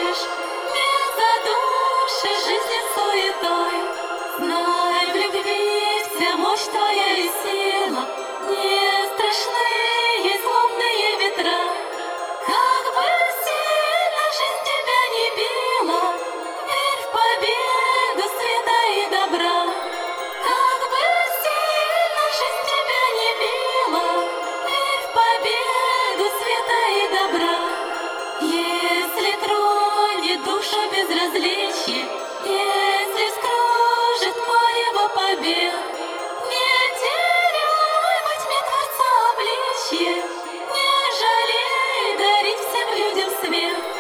задушишь, не задушишь жизни суетой. Знай, в любви вся мощь твоя и сила, не страшны ей злобные ветра. Как бы сильно жизнь тебя не била, верь в победу света и добра. Как бы сильно жизнь тебя не била, верь в победу света и добра. Если тронет душу безразличие, если вскружит марево побед, не теряй во тьме Творца обличье, не жалей дарить всем людям свет.